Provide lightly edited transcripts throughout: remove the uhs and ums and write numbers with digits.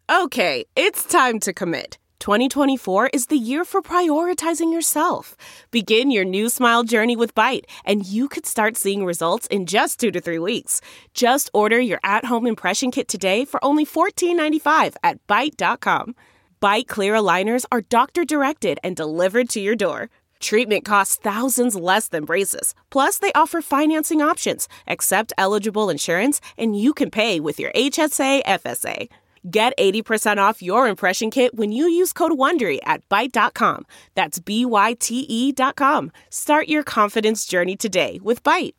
Okay, it's time to commit. 2024 is the year for prioritizing yourself. Begin your new smile journey with Byte, and you could start seeing results in just 2 to 3 weeks. Just order your at-home impression kit today for only $14.95 at Byte.com. Byte Clear aligners are doctor-directed and delivered to your door. Treatment costs thousands less than braces. Plus, they offer financing options, accept eligible insurance, and you can pay with your HSA, FSA. Get 80% off your impression kit when you use code WONDERY at Byte.com. That's BYTE.com. Start your confidence journey today with Byte.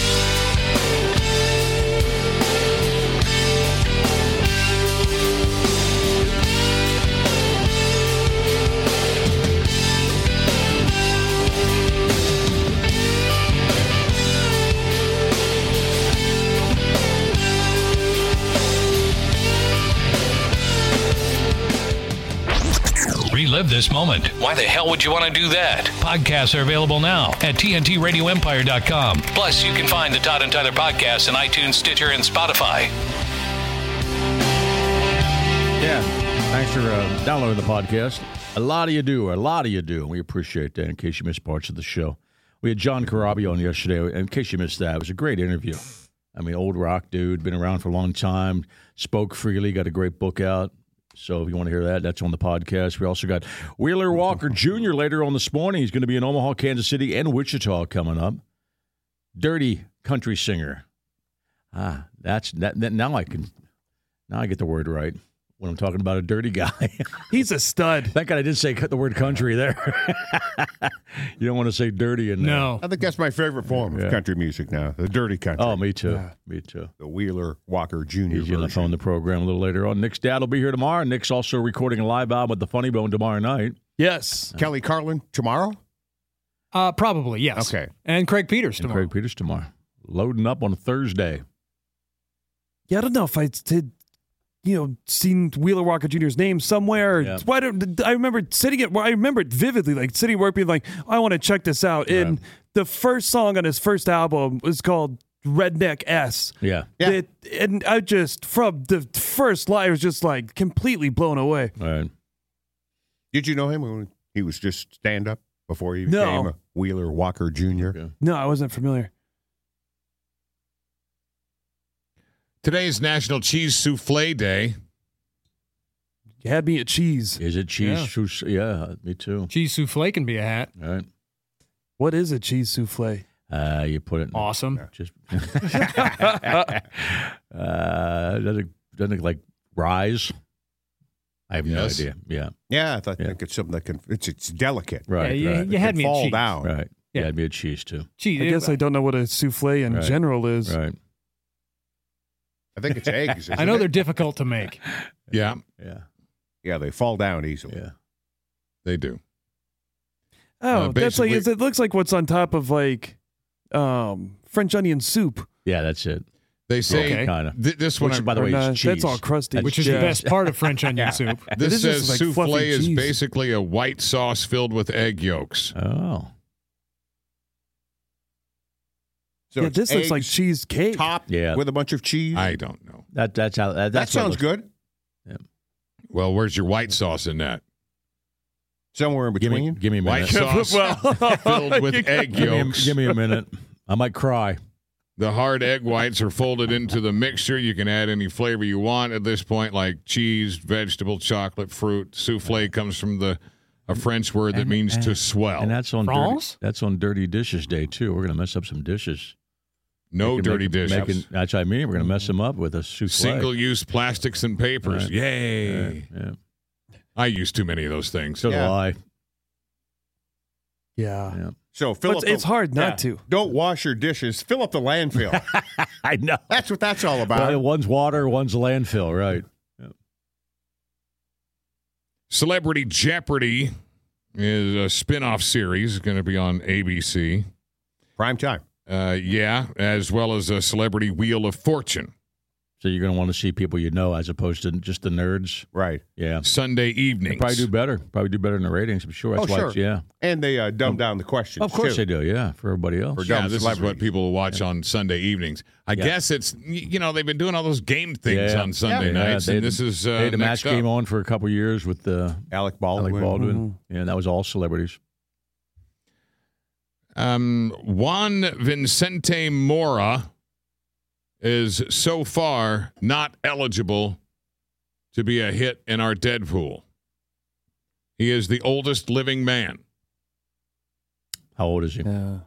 Relive this moment. Why the hell would you want to do that? Podcasts are available now at TNTRadioEmpire.com. Plus, you can find the Todd and Tyler podcasts on iTunes, Stitcher, and Spotify. Yeah, thanks for downloading the podcast. A lot of you do. We appreciate that in case you missed parts of the show. We had John Carabio on yesterday. In case you missed that, it was a great interview. I mean, old rock dude, been around for a long time, spoke freely, got a great book out. So if you want to hear that, that's on the podcast. We also got Wheeler Walker Jr. later on this morning. He's going to be in Omaha, Kansas City, and Wichita coming up. Dirty country singer. That's that. Now I get the word right when I'm talking about a dirty guy. He's a stud. Thank God I did say the word country there. You don't want to say dirty in there. No. I think that's my favorite form of country music now, the dirty country. Oh, me too. Yeah. Me too. The Wheeler Walker Jr. He's going to phone the program a little later on. Nick's dad will be here tomorrow. Nick's also recording a live album with the Funny Bone tomorrow night. Yes. Kelly Carlin tomorrow? Probably, yes. Okay. And Craig Peters And tomorrow. Craig Peters tomorrow. Loading up on a Thursday. Yeah, I don't know if I did, seen Wheeler Walker Jr.'s name somewhere. Yeah. I remember I remember it vividly, like sitting where being like, I want to check this out. Yeah. And the first song on his first album was called Redneck S. Yeah. And I just, from the first line, I was just like completely blown away. All right. Did you know him when he was just stand-up before he became a Wheeler Walker Jr.? Yeah. No, I wasn't familiar. Today is National Cheese Souffle Day. You had me at cheese. Is it cheese? Yeah, me too. Cheese souffle can be a hat. All right. What is a cheese souffle? You put it in Awesome. Just doesn't it like rise? I have no idea. Yeah. Yeah, I think it's something that can. It's delicate. Right. Yeah, right. you had me at fall cheese. down. Right. Yeah. Yeah, it'd be a cheese too. Cheese. I guess I don't know what a souffle in Right. general is. Right. I think it's eggs. I know they're difficult to make. Yeah, Yeah. Yeah, they fall down easily. Yeah. they do. Oh, that's like basically- it looks like what's on top of like French onion soup. Yeah, that's it. They say Okay. Kind of. this one. Which, by the Or way, not, is cheese. that's all crusty. Which is Yeah. the best part of French onion soup. This This is says like souffle fluffy is cheese. basically a white sauce filled with egg yolks. Oh. So Yeah, it's this looks like eggs cheesecake. topped Yeah. with a bunch of cheese. I don't know. That's how. That's that what sounds it looks- good. Well, where's your white sauce in that? Somewhere in Give between. me a White minute. sauce filled with egg yolks. Give me a minute. I might cry. The hard egg whites are folded into the mixture. You can add any flavor you want at this point, like cheese, vegetable, chocolate, fruit. Souffle comes from a French word that means to swell. And that's on France? Dirty Dishes Day too. We're gonna mess up some dishes. No Making- dirty making- dishes. making- that's what I mean. We're gonna mess them up with a souffle. Single-use plastics and papers. Right. Yay. Yeah. I use too many of those things. So do Yeah. I. Yeah. Yeah. So fill But up. it's hard not to. Don't wash your dishes. Fill up the landfill. I know. That's what that's all about. Well, one's water, one's landfill, right? Celebrity Jeopardy is a spin-off series going to be on ABC. Prime time. Yeah, as well as a Celebrity Wheel of Fortune. So you're going to want to see people you know as opposed to just the nerds. Right. Yeah. Sunday evenings. They probably do better. Probably do better in the ratings, I'm sure. That's why sure. it's, yeah. And they dumb down the questions, Of course too. they do, yeah, for everybody else. For Yeah, dumb this is what celebrities. people watch on Sunday evenings. I guess it's, they've been doing all those game things on Sunday nights, They and had- this is they had a match next up. game on for a couple years with Alec Baldwin. Alec Baldwin. Yeah, and that was all celebrities. Juan Vicente Mora is so far not eligible to be a hit in our Deadpool. He is the oldest living man. How old is he? Yeah.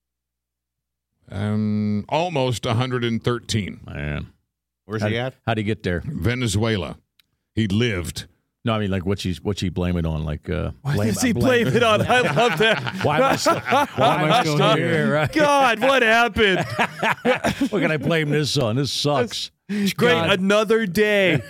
Almost 113. Man. Where's he at? How'd he get there? Venezuela. He lived. No, I mean, like, what's he blaming on? Like, Why does he blame it on? I love that. Why am I still here? Right? God, what happened? What can I blame this on? This sucks. Great, God. another day.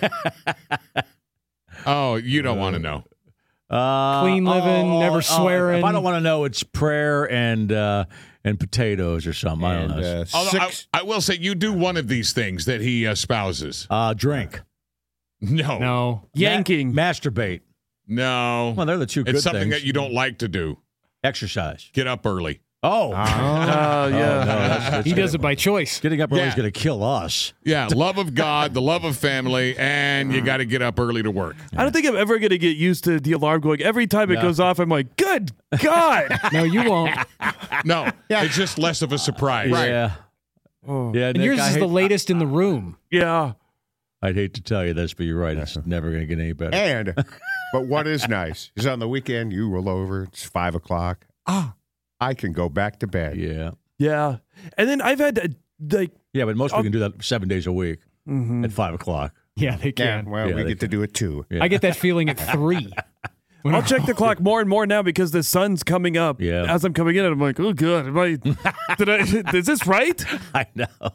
Oh, you don't want to know. Clean living, never swearing. If I don't want to know, it's prayer and potatoes or something. I don't know. Although I will say you do one of these things that he espouses. Drink. No. Yanking. Masturbate. No. Well, they're the two good It's something things. that you don't like to do. Exercise. Get up early. Oh. Yeah. No, that's He does it by choice. Getting up early is Yeah. going to kill us. Yeah, love of God, the love of family, and you got to get up early to work. I don't think I'm ever going to get used to the alarm going. Every time it No. goes off, I'm like, good God. No, you won't. No, it's just less of a surprise. Yeah. Oh. Yeah. And Nick, yours I is hate- the latest in the room. Yeah. I'd hate to tell you this, but you're right. It's never going to get any better. And, but what is nice is on the weekend, you roll over, it's 5 o'clock. I can go back to bed. Yeah. Yeah. And then I've had, like, Yeah, but most people can do that 7 days a week at 5 o'clock. Yeah, they Yeah, can. well, Yeah, we they get to do it too. Yeah. I get that feeling at 3. I'll check the clock more and more now because the sun's coming up. Yeah. As I'm coming in, I'm like, oh, good. Is this right? I know.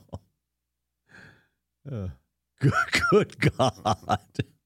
Good God.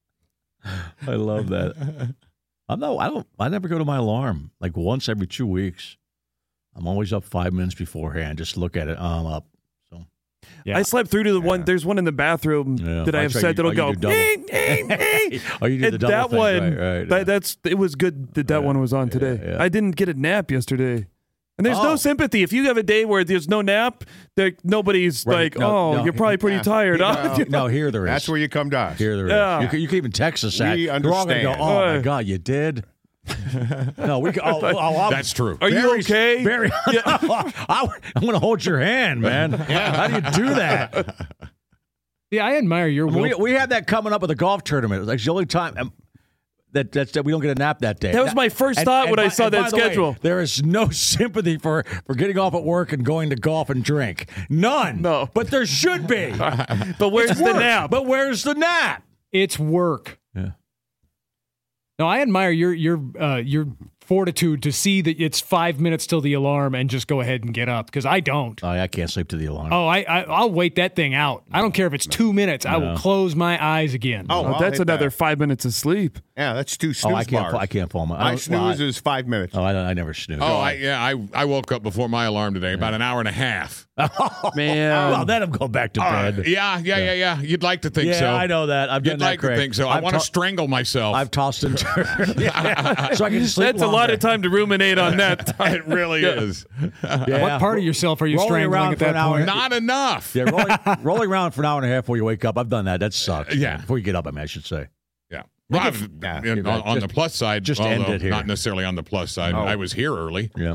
I love that. I never go to my alarm. Like once every 2 weeks. I'm always up 5 minutes beforehand. Just look at it. I'm up. So Yeah. I slept through to the one. There's one in the bathroom Yeah. that I have That's right. set that'll You go. do double. "Ding, ding, ding." Oh, you did the And double that thing. one, Right. it was good that one was on today. yeah. I didn't get a nap yesterday. And there's Oh. no sympathy. If you have a day where there's no nap, nobody's Right. like, No. you're probably pretty tired. huh?" No, here there is. That's where you come to us. Here there is. Yeah. You can even text us that. We They're all gonna go, understand. oh, my God, you did? No, we can. That's true. Are you okay? Very. I'm going to hold your hand, man. How do you do that? Yeah, I admire your will. We had that coming up with a golf tournament. It was like the only time that we don't get a nap that day. That was my first thought when I saw that by the way, schedule. there is no sympathy for getting off at work and going to golf and drink. None. No. But there should be. But where's the Work. nap? But where's the nap? It's work. Yeah. No, I admire your fortitude to see that it's 5 minutes till the alarm and just go ahead and get up because I don't. I can't sleep to the alarm. Oh, I'll wait that thing out. I don't care if it's 2 minutes. I will close my eyes again. Oh, Oh, I'll that's hit another that. 5 minutes of sleep. Yeah, that's 2 snooze I can't. bars. I can't fall. My snooze is 5 minutes. I never snooze. I woke up before my alarm today, about an hour and a half. Man. Well, then I'm going back to bed. Yeah. You'd like to think Yeah, so. I know that. I've done You'd that, like to Craig. think so. I want to strangle myself. I've tossed and turned. So I can sleep That's a lot longer. of time to ruminate on that. it really is. Yeah. What part of yourself are you Rolling strangling around at for that an hour. point? Not enough. Yeah, rolling around for an hour and a half before you wake up. I've done that. That sucks. Yeah. Before you get up, I should say. Yeah. Well, on the plus side, just end although it here. not necessarily on the plus side. I was here early. Yeah.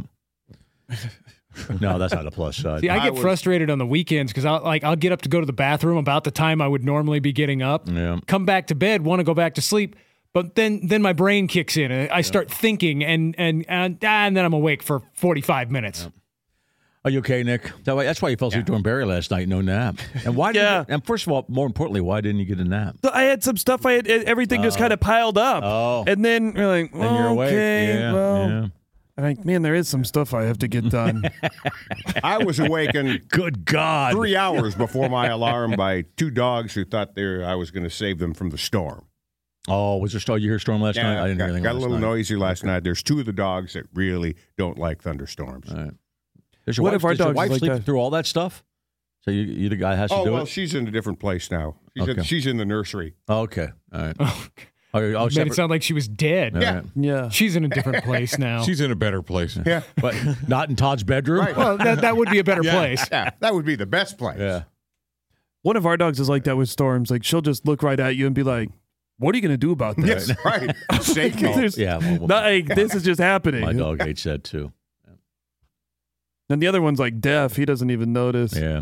No, that's not a plus side. See, I get frustrated on the weekends because I'll get up to go to the bathroom about the time I would normally be getting up. Yeah. Come back to bed, want to go back to sleep, but then my brain kicks in and I start thinking and then I'm awake for 45 minutes. Are you okay, Nick? That's why you fell asleep during Barry last night. No nap. And why? And first of all, more importantly, why didn't you get a nap? So I had some stuff. Everything just kind of piled up. Oh. And then you're like, And you're awake. okay, Yeah, well. yeah. I'm like, man, there is some stuff I have to get done. I was awakened Good God. 3 hours before my alarm by 2 dogs who thought I was going to save them from the storm. Oh, was there you hear storm last night? I didn't hear anything. Got a last little night. noisy last night. There's 2 of the dogs that really don't like thunderstorms. All right. Does your What wife, if our does your dog's wife like sleep that? through all that stuff? So you the guy that has to Oh, do well, it? she's in a different place now. She's in the nursery. Oh, okay. All right. Oh, Oh, made separate? it sound like she was dead. All Yeah. right. Yeah. She's in a different place now. She's in a better place. Yeah. But not in Todd's bedroom? Right. Well, that would be a better place. Yeah, that would be the best place. Yeah. One of our dogs is like that with Storms. Like, she'll just look right at you and be like, what are you going to do about this? Yes, right. Save me. There's- Yeah. Well, Not like, this is just happening. my dog hates that too. And the other one's like deaf. He doesn't even notice. Yeah.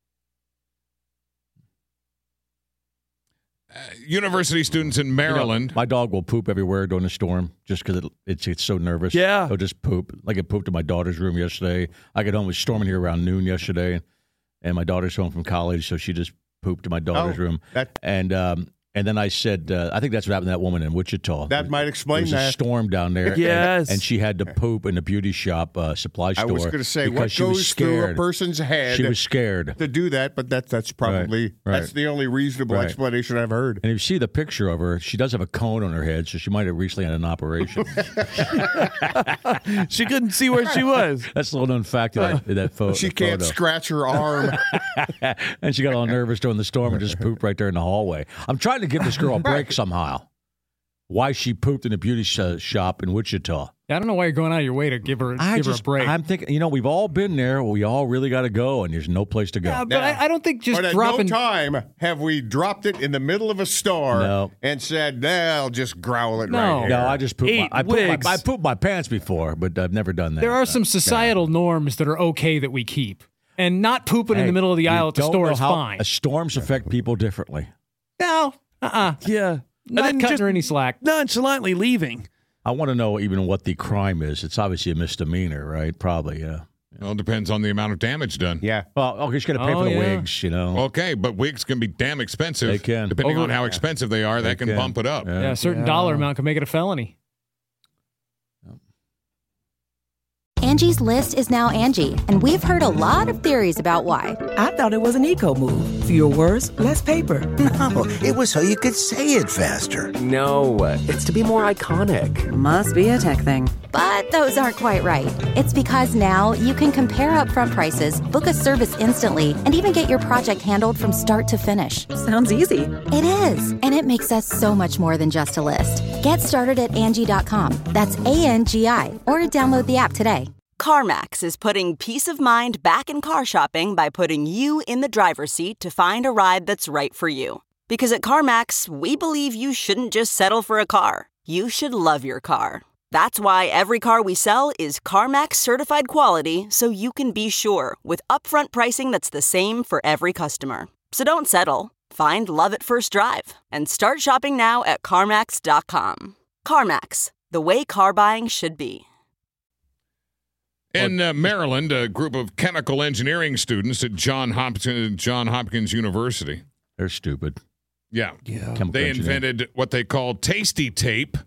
University students in Maryland. My dog will poop everywhere during the storm just because it's so nervous. Yeah. It'll just poop. Like it pooped in my daughter's room yesterday. I got home, it was storming here around noon yesterday, and my daughter's home from college, so she just pooped in my daughter's room. And then I said, I think that's what happened to that woman in Wichita. That might explain There was that. a storm down there. Yes. And she had to poop in the beauty shop supply store. I was going to say, because what she was goes through a scared. person's head She was scared. to do that, but that's probably Right. that's the only reasonable Right. explanation I've heard. And if you see the picture of her, she does have a cone on her head, so she might have recently had an operation. She couldn't see where she was. That's a little known fact in that photo. She can't scratch her arm. And she got all nervous during the storm and just pooped right there in the hallway. I'm trying to give this girl a break somehow. Why she pooped in a beauty shop in Wichita. I don't know why you're going out of your way to give her a break. I'm thinking, we've all been there. We all really got to go, and there's no place to go. Yeah, but I don't think just But at dropping. no time have we dropped it in the middle of a store No. and said, I'll just growl it No. right here. No, I just pooped. Eat I wigs. pooped my pants before, but I've never done that. There are some societal norms that are okay that we keep, and not pooping in the middle of the aisle at the store is fine. Storms affect people differently. No, Yeah. not then cutting just her any slack. nonchalantly leaving. I want to know even what the crime is. It's obviously a misdemeanor, right? Probably, yeah. Well, it depends on the amount of damage done. Yeah. Well, okay, she's got to pay Oh, for the yeah. wigs, Okay, but wigs can be damn expensive. They can. Depending on how expensive they are, that can bump it up. Yeah, a certain dollar amount can make it a felony. Angie's List is now Angie, and we've heard a lot of theories about why. I thought it was an eco move. Fewer words, less paper. No, it was so you could say it faster. No, it's to be more iconic. Must be a tech thing. But those aren't quite right. It's because now you can compare upfront prices, book a service instantly, and even get your project handled from start to finish. Sounds easy. It is, and it makes us so much more than just a list. Get started at Angie.com. That's ANGI, or download the app today. CarMax is putting peace of mind back in car shopping by putting you in the driver's seat to find a ride that's right for you. Because at CarMax, we believe you shouldn't just settle for a car. You should love your car. That's why every car we sell is CarMax certified quality, so you can be sure with upfront pricing that's the same for every customer. So don't settle. Find love at first drive and start shopping now at CarMax.com. CarMax, the way car buying should be. In Maryland, a group of chemical engineering students at Johns Hopkins University. They're stupid. Yeah. Chemical They engineering. invented what they call Tasty Tape.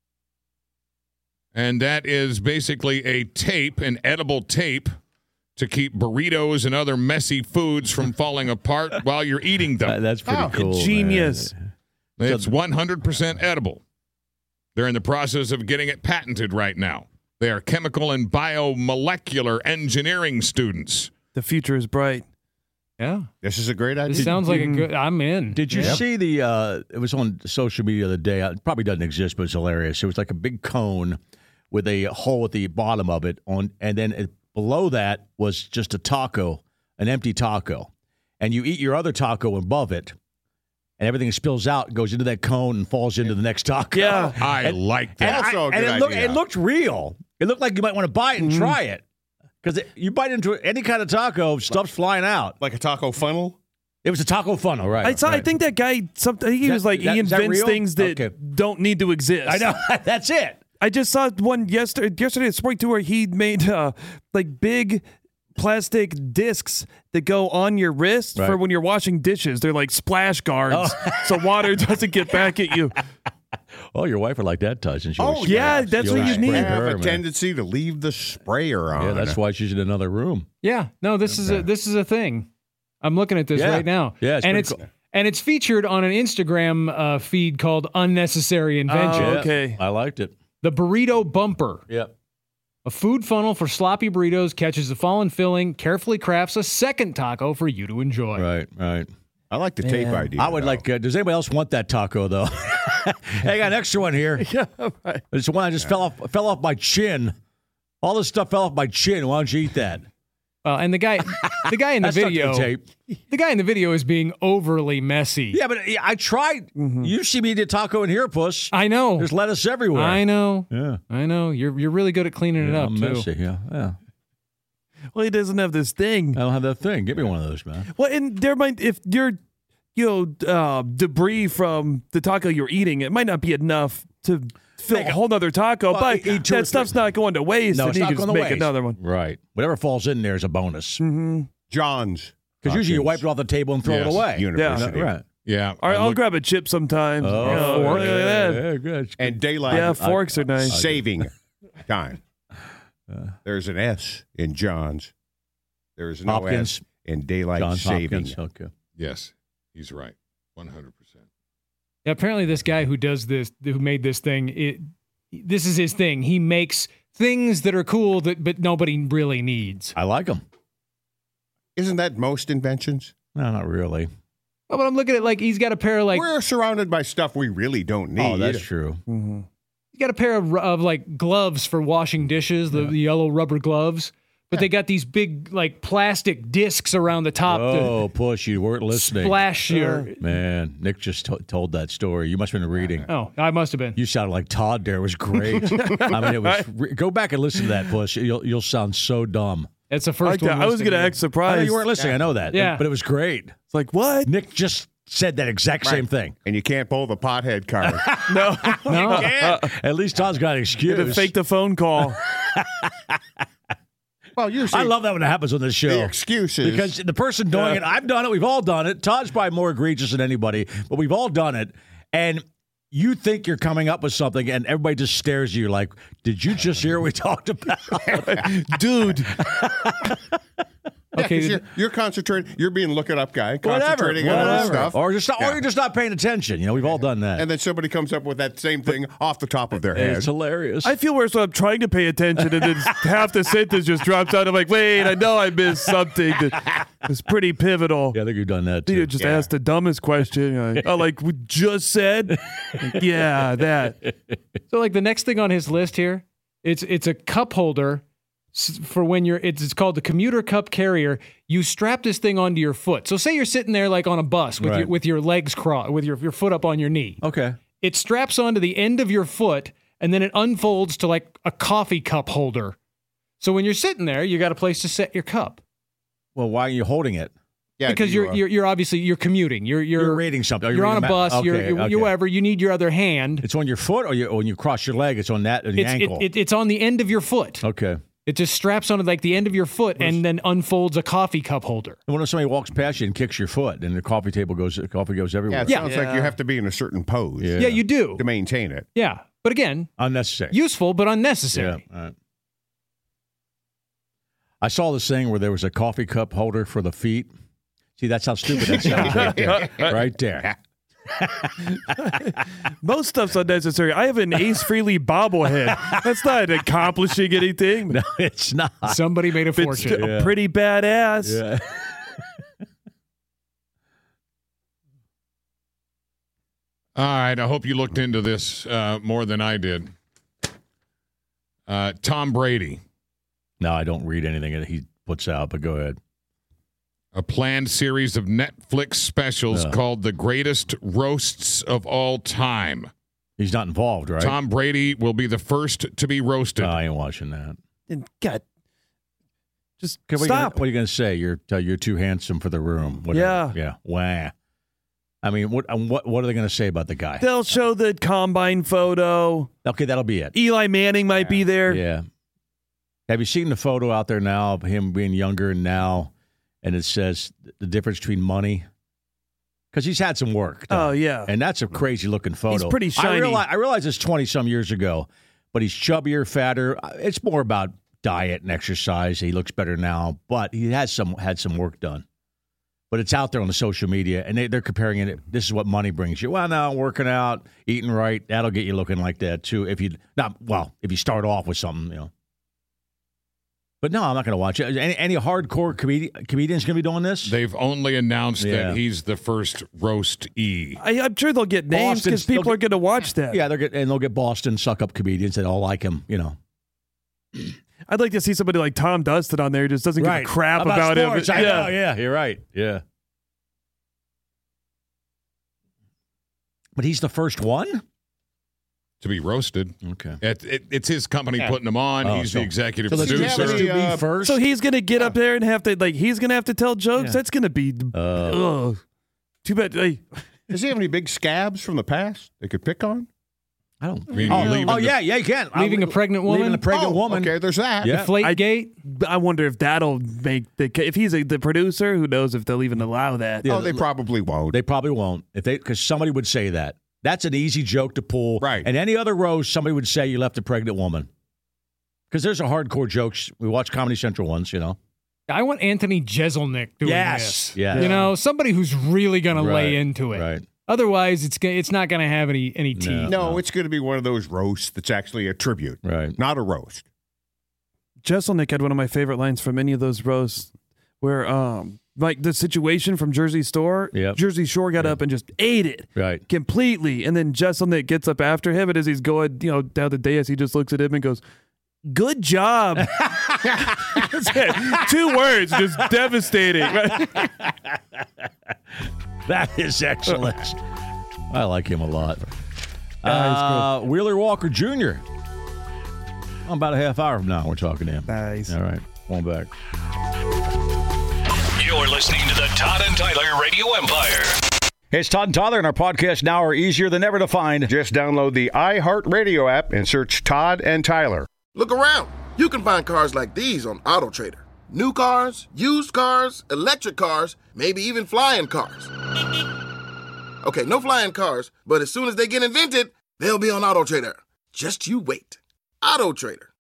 And that is basically a tape, an edible tape, to keep burritos and other messy foods from falling apart while you're eating them. That's pretty cool. Genius. Man. It's 100% edible. They're in the process of getting it patented right now. They are chemical and biomolecular engineering students. The future is bright. Yeah. This is a great idea. This sounds like a good. I'm in. Did you see the? It was on social media the other day. It probably doesn't exist, but it's hilarious. It was like a big cone with a hole at the bottom of it and then below that was just a taco, an empty taco, and you eat your other taco above it, and everything spills out, goes into that cone, and falls into the next taco. Yeah, I like that. Also a good idea. It looked real. It looked like you might want to buy it and try it. Because you bite into any kind of taco, stuff's flying out. Like a taco funnel? It was a taco funnel, right? I think that guy, he was like, he is that invents real? things that Okay. don't need to exist. I know. That's it. I just saw one yesterday at Sport Tour. He made like big plastic discs that go on your wrist for when you're washing dishes. They're like splash guards, so water doesn't get back at you. Oh, your wife would like that touch. And she Oh, was- yeah, that's what you sprayed need. I have her, a man. tendency to leave the sprayer on. Yeah, that's why she's in another room. Yeah. No, this is a thing. I'm looking at this Yeah. right now. Yeah, it's and pretty it's cool. and it's featured on an Instagram feed called Unnecessary Invention. Oh, okay. I liked it. The burrito bumper. Yep. A food funnel for sloppy burritos catches the fallen filling, carefully crafts a second taco for you to enjoy. Right. I like the tape idea. I would though. like. Does anybody else want that taco though? Hey, I got an extra one here. Yeah, right. It's the one I just fell off my chin. All this stuff fell off my chin. Why don't you eat that? And the guy in the That's not video, good tape. the guy in the video is being overly messy. Yeah, but I tried. You see me eat a taco in here, puss. I know. There's lettuce everywhere. I know. Yeah. I know. You're really good at cleaning it up I'm too. messy. Yeah. Well, he doesn't have this thing. I don't have that thing. Give me one of those, man. Well, and there might, if you're, debris from the taco you're eating, it might not be enough to fill a whole nother taco, Well, but eat two or that stuff's three. not going to waste. No, and it's you not can going just to make waste. another one. Right. Whatever falls in there is a bonus. Mm-hmm. John's. Because usually you wipe it off the table and throw it away. University. Right. Yeah. All right, I'll grab a chip sometimes. Oh, fork. Look at that. Yeah, good. And daylight. Yeah, forks are nice. Saving time. There's an S in John's. There's no Hopkins. S in daylight Johns saving. Hopkins. Okay. Yes, he's right. 100%. Yeah, apparently this guy who made this thing, this is his thing. He makes things that are cool but nobody really needs. I like them. Isn't that most inventions? No, not really. Oh, but I'm looking at he's got a pair of We're surrounded by stuff we really don't need. Oh, that's true. Mm-hmm. He's got a pair of gloves for washing dishes, the yellow rubber gloves. But they got these big plastic discs around the top. Oh, push! You weren't listening. Splash your man. Nick just told that story. You must have been reading. Oh, I must have been. You sounded like Todd there. It was great. I mean, it was. Go back and listen to that, push. You'll sound so dumb. It's the first one. I was going to act I surprised. know you weren't listening. I know that. Yeah. But it was great. It's like, what? Nick just said that exact same thing. And you can't pull the pothead card. No. At least Todd's got an excuse. To fake the phone call. Well, I love that when it happens on this show. The excuses. Because the person doing it, I've done it, we've all done it. Todd's probably more egregious than anybody, but we've all done it. And you think you're coming up with something, and everybody just stares at you like, did you just hear what we talked about? Dude. Okay, you're concentrating. You're being look-it-up guy, concentrating on other stuff. Or you're just not paying attention. You know, we've all done that. And then somebody comes up with that same thing off the top of their head. It's hilarious. I feel worse when I'm trying to pay attention and then half the sentence just drops out. I'm like, wait, I know I missed something that was pretty pivotal. Yeah, I think you've done that You too. just asked the dumbest question. We just said? Yeah, that. So the next thing on his list here, it's a cup holder for when it's called the commuter cup carrier. You strap this thing onto your foot. So say you're sitting there on a bus with your legs crossed, with your foot up on your knee. Okay. It straps onto the end of your foot and then it unfolds to a coffee cup holder. So when you're sitting there, you got a place to set your cup. Well, why are you holding it? Yeah, because you're obviously commuting. You're reading something. You're on a bus. Okay, you're whatever. You need your other hand. It's on your foot, or when you cross your leg, it's on the ankle. It's on the end of your foot. Okay. It just straps onto the end of your foot and then unfolds a coffee cup holder. And what if somebody walks past you and kicks your foot, and the coffee goes everywhere? Yeah, it sounds like you have to be in a certain pose. Yeah, you do to maintain it. Yeah, but again, unnecessary. Useful, but unnecessary. Yeah. All right. I saw this thing where there was a coffee cup holder for the feet. See, that's how stupid that sounds right there. Right there. Most stuff's unnecessary. I have an Ace Frehley bobblehead. That's not accomplishing anything. No, it's not. Somebody made a It's fortune. still pretty badass. Yeah. All right. I hope you looked into this more than I did. Tom Brady. No, I don't read anything that he puts out, but go ahead. A planned series of Netflix specials called The Greatest Roasts of All Time. He's not involved, right? Tom Brady will be the first to be roasted. I ain't watching that. And God, just What stop. are you going to say? You're too handsome for the room. Whatever. Yeah. Wah. I mean, what are they going to say about the guy? They'll show the combine photo. Okay, that'll be it. Eli Manning might be there. Yeah. Have you seen the photo out there now of him being younger now? And it says the difference between money. Because he's had some work done. Oh, yeah. And that's a crazy looking photo. He's pretty shiny. I realize it's 20-some years ago, but he's chubbier, fatter. It's more about diet and exercise. He looks better now, but he had some work done. But it's out there on the social media, and they're comparing it. This is what money brings you. Well, now working out, eating right, that'll get you looking like that, too. If you start off with something, But no, I'm not going to watch it. Any hardcore comedians going to be doing this? They've only announced that he's the first roast-e. I'm sure they'll get names because people are going to watch that. Yeah, they'll get Boston suck-up comedians that all like him, you know. I'd like to see somebody like Tom Dustin on there who just doesn't give a crap about sports. him. I know, yeah, you're right. Yeah. But he's the first one? To be roasted. Okay. It's his company putting him on. He's the executive producer. First? So he's going to get up there and have to, he's going to have to tell jokes? That's going to be, too bad. Does he have any big scabs from the past they could pick on? I don't. Yeah, you can. Leaving a pregnant woman? Leaving a pregnant woman. Okay, there's that. Yeah. Deflategate? I wonder if that'll make if he's the producer, who knows if they'll even allow that. Yeah, they probably won't. They probably won't. Because somebody would say that. That's an easy joke to pull. Right. And any other roast, somebody would say you left a pregnant woman. Because there's a hardcore jokes. We watch Comedy Central once, you know. I want Anthony Jeselnik doing this. Yeah. You know, somebody who's really going to lay into it. Right. Otherwise, it's not going to have any teeth. No, it's going to be one of those roasts that's actually a tribute. Right. Not a roast. Jeselnik had one of my favorite lines from any of those roasts where, like the situation from Jersey Shore, Jersey Shore got up and just ate it completely. And then Jeselnik gets up after him, and as he's going, down the dais, he just looks at him and goes, "Good job." That's it. 2 words, just devastating. That is excellent. I like him a lot. Wheeler Walker Jr. About a half hour from now, we're talking to him. Nice. All right. One back. You're listening to the Todd and Tyler Radio Empire. Hey, it's Todd and Tyler, and our podcasts now are easier than ever to find. Just download the iHeartRadio app and search Todd and Tyler. Look around. You can find cars like these on AutoTrader. New cars, used cars, electric cars, maybe even flying cars. Okay, no flying cars, but as soon as they get invented, they'll be on AutoTrader. Just you wait. AutoTrader.